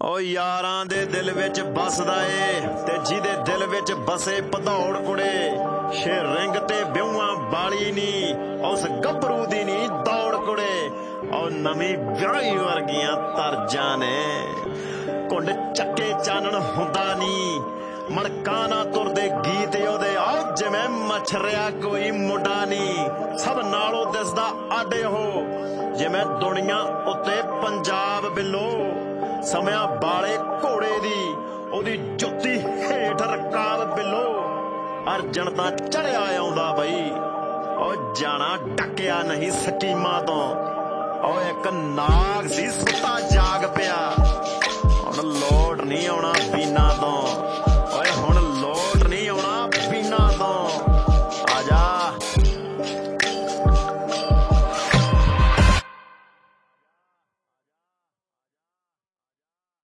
ਓ ਯਾਰਾਂ ਦੇ ਦਿਲ ਵਿੱਚ ਬਸਦਾ ਏ ਤੇ ਜਿਹਦੇ ਦਿਲ ਵਿੱਚ ਬਸੇ ਭਦੌੜ ਕੁੜੇ ਸ਼ੇ ਰਿੰਗ ਤੇ ਵਿਊਆਂ ਵਾਲੀ ਨੀ ਉਸ ਗੱਭਰੂ ਦੀ ਨੀ ਦੌੜ ਕੁੜੇ ਓ ਨਵੀਂ ਵਿਆਹੀ ਵਰਗੀਆਂ ਤਰਜਾਂ ਨੇ ਘੁੰਡ ਚੱਕੇ ਚਾਨਣ ਹੁੰਦਾ ਨੀ ਮੜਕਾਂ ਨਾ ਤੁਰਦੇ ਗੀਤ ਉਹਦੇ ਆ ਜਿਵੇਂ ਮਛਰਿਆ ਕੋਈ ਮੁੰਡਾ ਨੀ ਸਭ ਨਾਲੋਂ ਦਿਸਦਾ ਅੱਡ ਉਹ ਜਿਵੇਂ ਦੁਨੀਆ ਉੱਤੇ ਪੰਜਾਬ ਬਿੱਲੋ ਸਮਿਆਂ ਬਾਲੇ ਘੋੜੇ ਦੀ ਉਹਦੀ ਜੁੱਤੀ ਹੇਠ ਰਕਾਬ ਬਿੱਲੋ ਅਰਜਨ ਤਾਂ ਚੜਿਆ ਆਉਂਦਾ ਬਈ ਉਹ ਜਾਣਾ ਡੱਕਿਆ ਨਹੀਂ ਸਕੀਮਾਂ ਤੋਂ ਉਹ ਇੱਕ ਨਾਗ ਸੀ ਸੁੱਤਾ ਜਾਗ ਪਿਆ